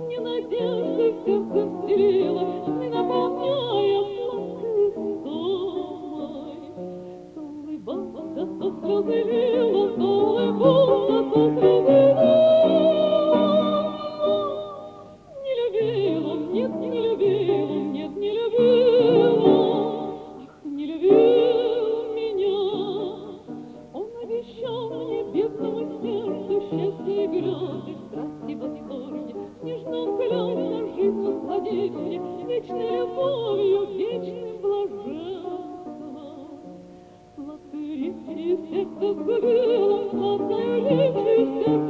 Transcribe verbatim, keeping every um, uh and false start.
Мне надежды в сердце вселила, не наполняя сладкой думой. То улыбался, то слезы лила, то улыбался, то слезы лила. Не любил он, нет, не любил он, нет, не любил он, ах, не любил меня. Он обещал мне бедному сердцу счастье и грезы, страсти и восторги, нежно взгляд на жизнь насладить мне, вечной любовью, вечным блаженством. Сладкую речь из сердца сгубил он, сладкую речь из сердца